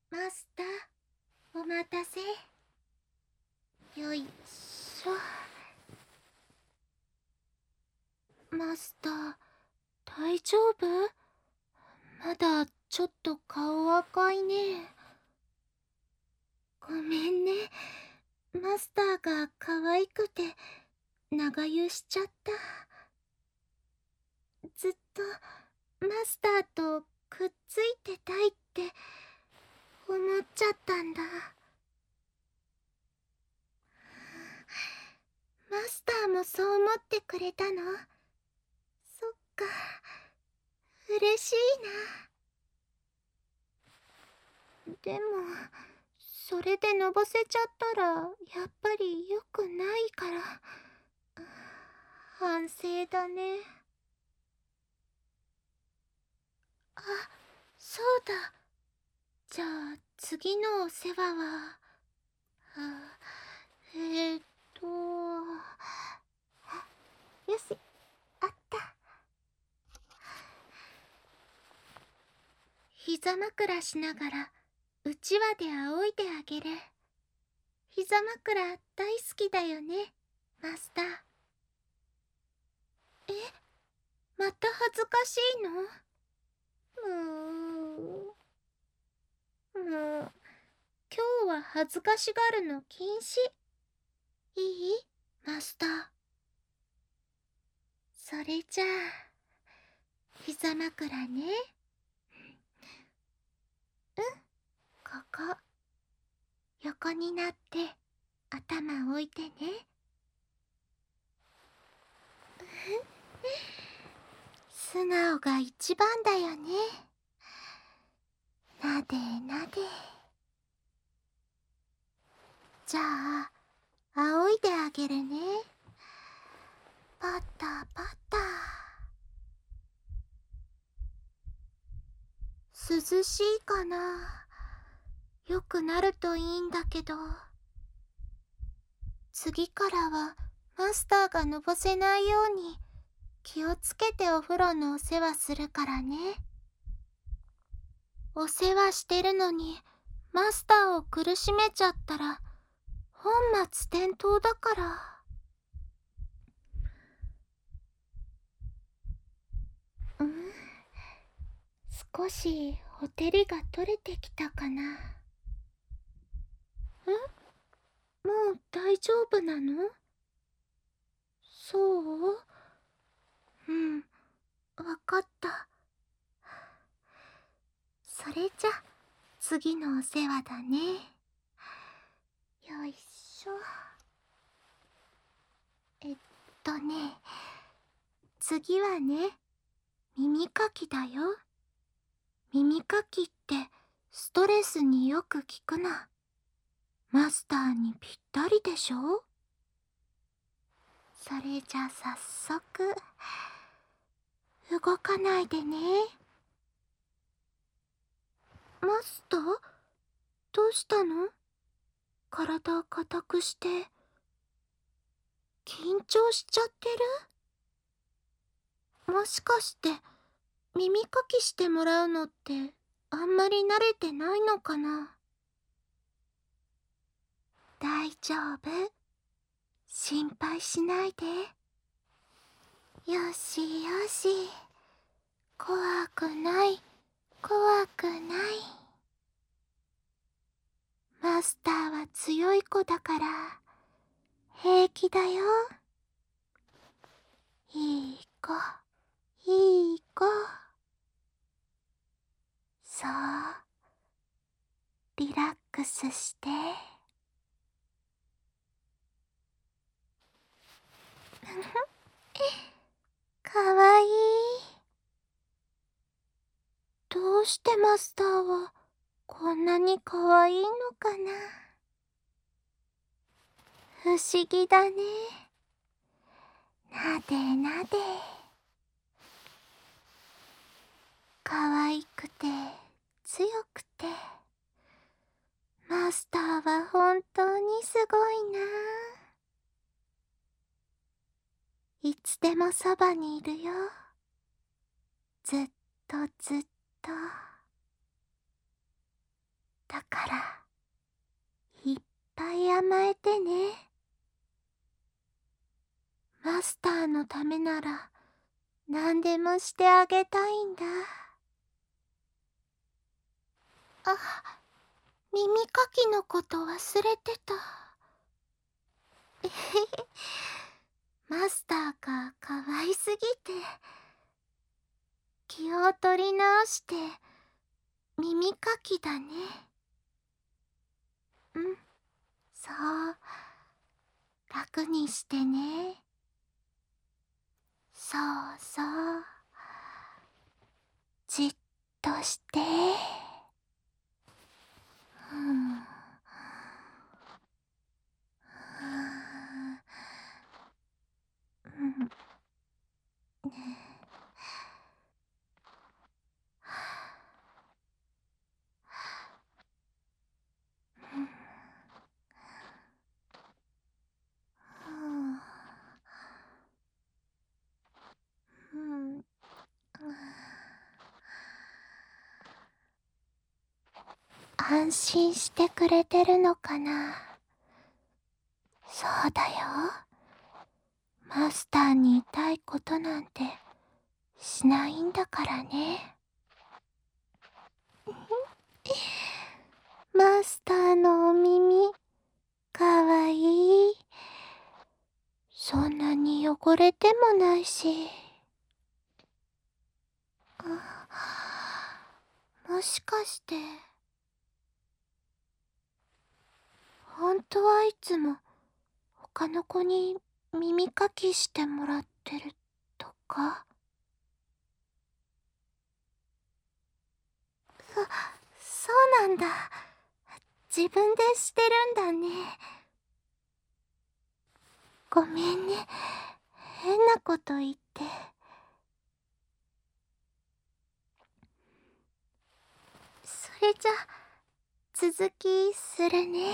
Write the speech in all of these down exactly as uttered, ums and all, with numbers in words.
マスター、お待たせ。よいしょ。マスター、大丈夫？まだちょっと顔赤いね。ごめんね。マスターが可愛くて長湯しちゃった。ずっとマスターとくっついてたいって思っちゃったんだ。マスターもそう思ってくれたの？そっか、嬉しいな。でもそれでのぼせちゃったらやっぱり良くないから、反省だね。あ、そうだ。じゃあ次のお世話は、あ、えーっとよし、あった。膝枕しながらうちわで仰いであげる。膝枕大好きだよね、マスター。え、また恥ずかしいの？うーんもう今日は恥ずかしがるの禁止。いい？マスター。それじゃあ膝枕ね。うん、ここ横になって頭置いてね。素直が一番だよね。なでなで。じゃあ仰いであげるね。パタパタ。涼しいかな？よくなるといいんだけど。次からはマスターがのぼせないように気をつけてお風呂のお世話するからね。お世話してるのにマスターを苦しめちゃったら本末転倒だから。うん、少しほてりが取れてきたかな。ん？もう大丈夫なの？そう？うん、わかった。それじゃ次のお世話だね。よいしょ。えっとね、次はね、耳かきだよ。耳かきってストレスによく効くの。マスターにぴったりでしょ？それじゃ早速、動かないでね。マスター？どうしたの？体硬くして緊張しちゃってる？もしかして耳かきしてもらうのってあんまり慣れてないのかな？大丈夫。心配しないで。よしよし。怖くない、怖くない。マスターは強い子だから平気だよ。いい子、いい子。そう、リラックスして。かわいい。どうしてマスターはこんなにかわいいのかな？不思議だね。なでなで。かわいくて強くて、マスターは本当にすごいな。いつでもそばにいるよ。ずっとずっと。 だからいっぱい甘えてね。マスターのためなら何でもしてあげたいんだ。あ、耳かきのこと忘れてた。えへへ、マスターがかわいすぎて気を取り直して耳かきだね。うん、そう、楽にしてね。そうそう、じっとして。うん、うん、うん、うん、安心してくれてるのかな。そうだよ。マスターに痛いことなんてしないんだからね。マスターのお耳、かわいい。そんなに汚れてもないし。もしかして、本当はいつも他の子に耳かきしてもらってるとか？そ、そうなんだ。自分でしてるんだね。ごめんね。変なこと言って。それじゃ、続きするね。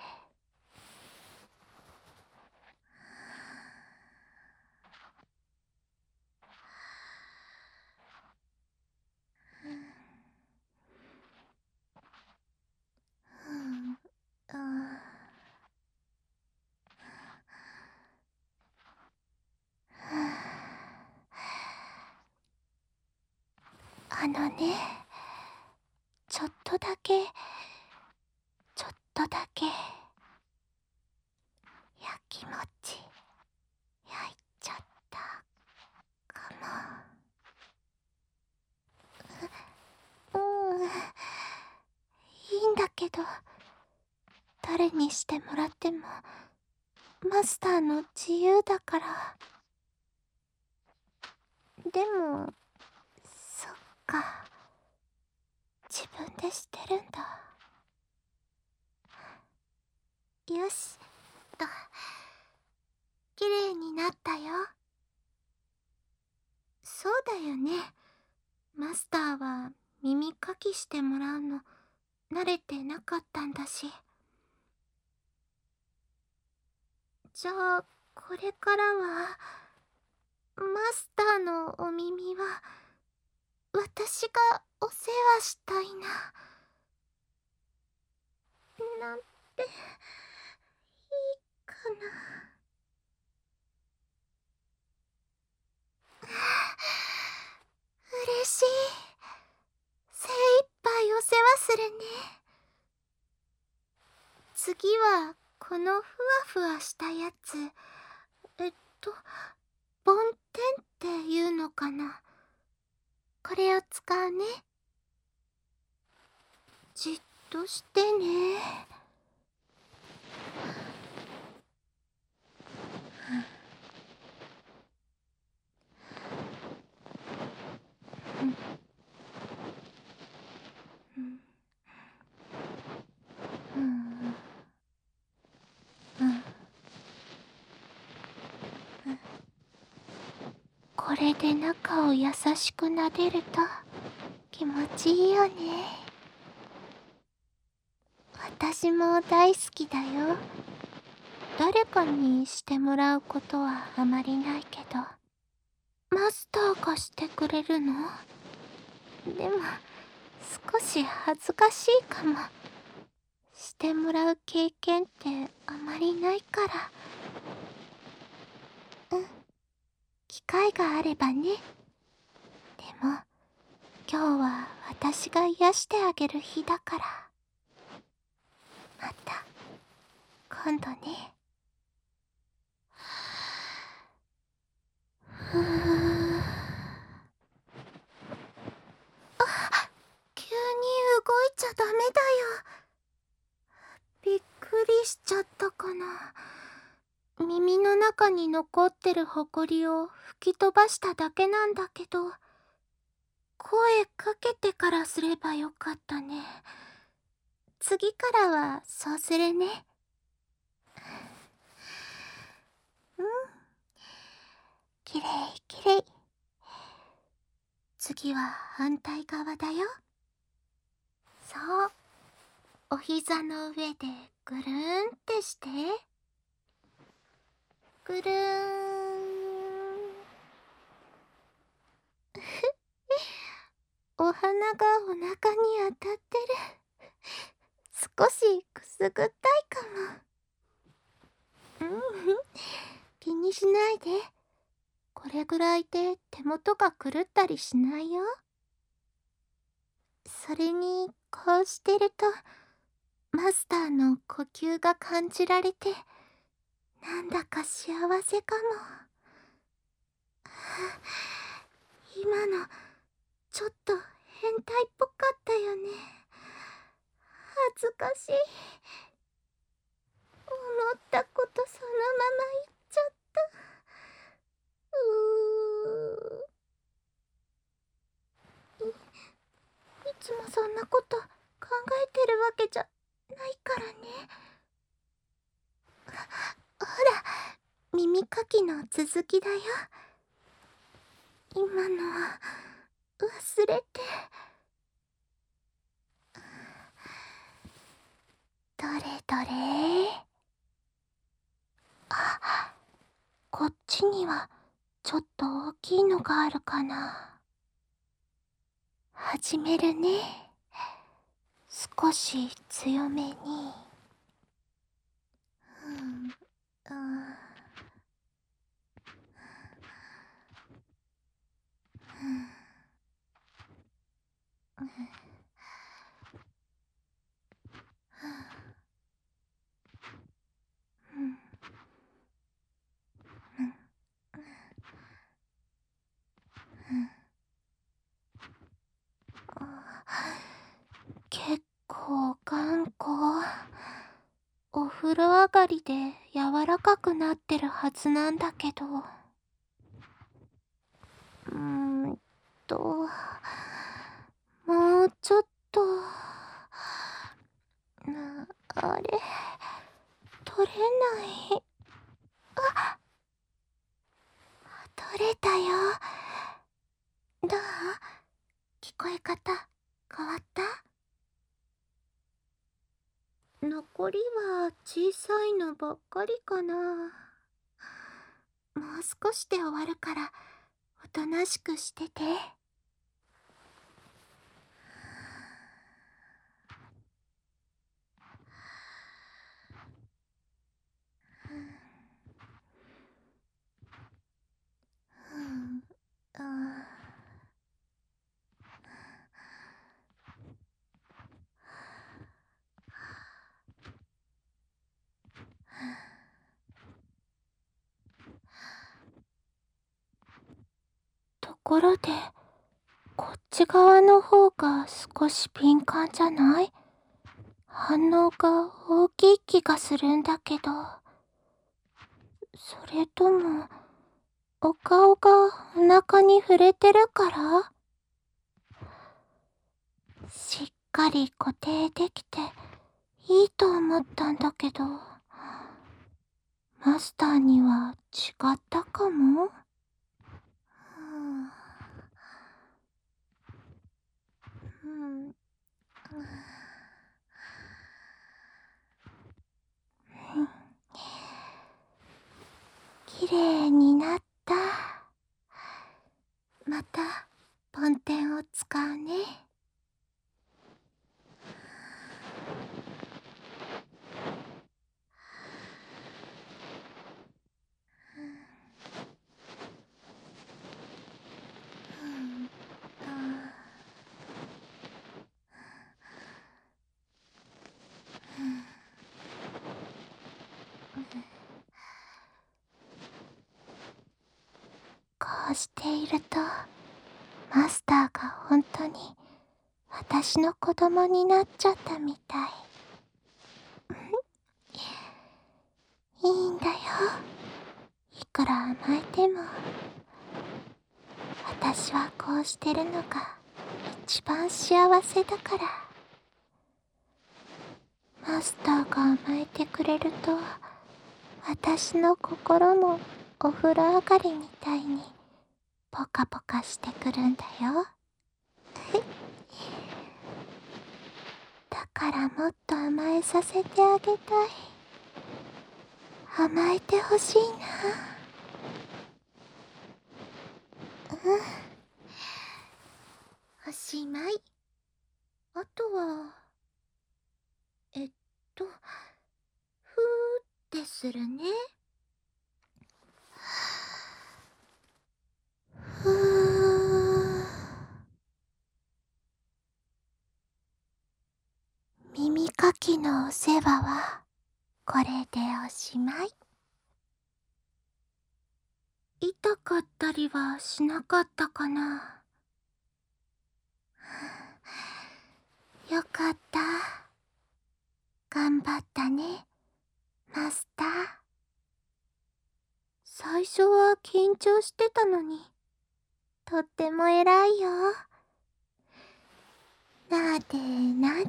うん、うん、あのね、ちょっとだけ、ちょっとだけ、やきもち焼いちゃったかも。うん、いいんだけど、誰にしてもらってもマスターの自由だから。でも、そっか、自分でしてるんだ。よしと、きれいになったよ。そうだよね。マスターは耳かきしてもらうの慣れてなかったんだし。じゃあこれからはマスターのお耳は私がお世話したいな、なんていいかな。嬉しい。精一杯お世話するね。次はこのふわふわしたやつ、えっと梵天っていうのかな。これを使うね。じっとしてね。うんうんうんうん、これで中を優しく撫でると気持ちいいよね。私も大好きだよ。誰かにしてもらうことはあまりないけど。マスターがしてくれるの？でも少し恥ずかしいかも。 してもらう経験ってあまりないから。うん、機会があればね。でも今日は私が癒してあげる日だから、また今度ね。ふう。あ、急に動いちゃダメだよ。びっくりしちゃったかな。耳の中に残ってるホコリを吹き飛ばしただけなんだけど、声かけてからすればよかったね。次からはそうするね。うん、きれいきれい。次は反対側だよ。そう、お膝の上でぐるーんってして。ぐるーん。お花がお腹に当たってる。少しくすぐったいかも。うん、気にしないで。これぐらいで手元が狂ったりしないよ。それにこうしてるとマスターの呼吸が感じられて、なんだか幸せかも。今のちょっと変態っぽかったよね。恥ずかしい。思ったことそのまま言っちゃった。うーい、いつもそんなこと考えてるわけじゃないからね。ほら、耳かきの続きだよ。今のは忘れて。どれどれ。あ、こっちにはちょっと大きいのがあるかな。始めるね。少し強めに。うん、うん、うん、うん、うん、うん、うん。結構頑固。お風呂上がりで柔らかくなってるはずなんだけど。うーんと、もうちょっと。な、あれ、取れない。あ、取れたよ。どう？聞こえ方変わった？残りは小さいのばっかりかな。もう少しで終わるからおとなしくしてて。うん、あところで、こっち側の方が少し敏感じゃない？反応が大きい気がするんだけど。それとも、お顔がお腹に触れてるから？しっかり固定できていいと思ったんだけど、マスターには違ったかも。うん、うん、きれいになった。また梵天を使うね。 うしていると、マスターが本当に私の子供になっちゃったみたい。いいんだよ。いくら甘えても。私はこうしてるのが一番幸せだから。マスターが甘えてくれると、私の心もお風呂上がりみたいにポカポカしてくるんだよ。だからもっと甘えさせてあげたい。甘えてほしいな。うん。おしまい。あとは、えっと、ふーってするね。ふー。耳かきのお世話はこれでおしまい。痛かったりはしなかったかな。よかった。頑張ったね、マスター。最初は緊張してたのに、とっても偉いよ。なでなで。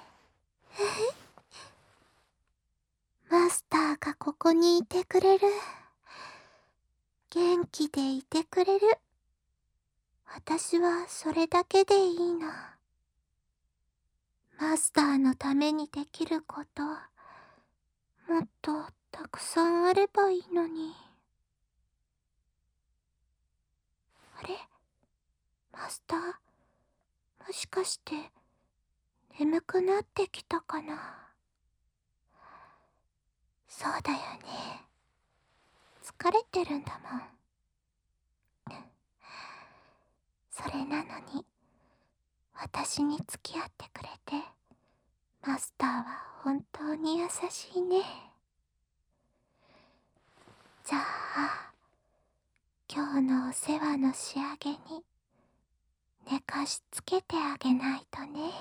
マスターがここにいてくれる。元気でいてくれる。私はそれだけでいいの。マスターのためにできること、もっとたくさんあればいいのに。あれ？マスター、もしかして眠くなってきたかな。そうだよね。疲れてるんだもん。それなのに、私に付き合ってくれて、マスターは本当に優しいね。じゃあ、今日のお世話の仕上げに寝かしつけてあげないとね。